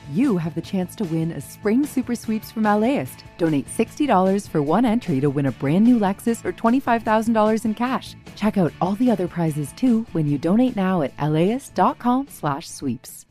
you have the chance to win a Spring Super Sweeps from LAist. Donate $60 for one entry to win a brand new Lexus or $25,000 in cash. Check out all the other prizes too when you donate now at LAist.com/sweeps.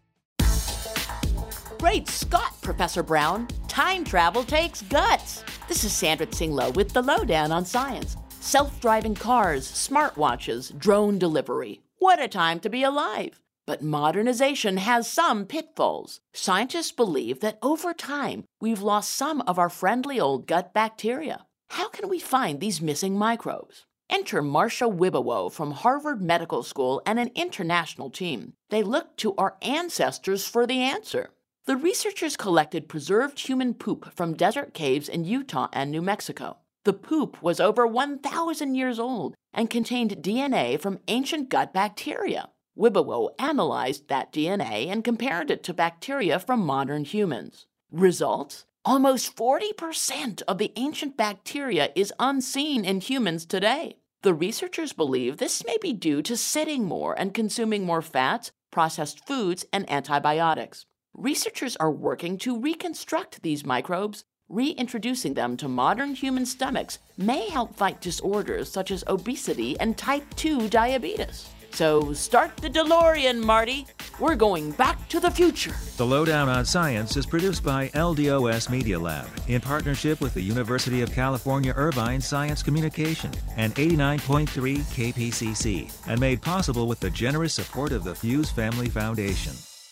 Great Scott, Professor Brown. Time travel takes guts. This is Sandra Tsinglow with the Lowdown on Science. Self-driving cars, smartwatches, drone delivery. What a time to be alive. But modernization has some pitfalls. Scientists believe that over time, we've lost some of our friendly old gut bacteria. How can we find these missing microbes? Enter Marcia Wibowo from Harvard Medical School and an international team. They looked to our ancestors for the answer. The researchers collected preserved human poop from desert caves in Utah and New Mexico. The poop was over 1,000 years old and contained DNA from ancient gut bacteria. Wibowo analyzed that DNA and compared it to bacteria from modern humans. Results? Almost 40% of the ancient bacteria is unseen in humans today. The researchers believe this may be due to sitting more and consuming more fats, processed foods, and antibiotics. Researchers are working to reconstruct these microbes. Reintroducing them to modern human stomachs may help fight disorders such as obesity and type 2 diabetes. So start the DeLorean, Marty. We're going back to the future. The Lowdown on Science is produced by LDOS Media Lab in partnership with the University of California Irvine Science Communication and 89.3 KPCC, and made possible with the generous support of the Fuse Family Foundation.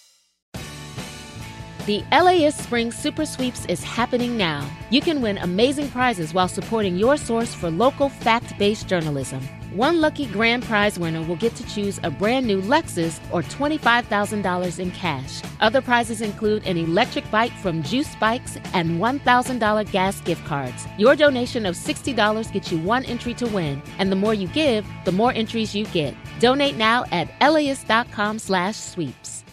The LAist Spring Super Sweeps is happening now. You can win amazing prizes while supporting your source for local fact-based journalism. One lucky grand prize winner will get to choose a brand new Lexus or $25,000 in cash. Other prizes include an electric bike from Juice Bikes and $1,000 gas gift cards. Your donation of $60 gets you one entry to win, and the more you give, the more entries you get. Donate now at LAist.com/sweeps.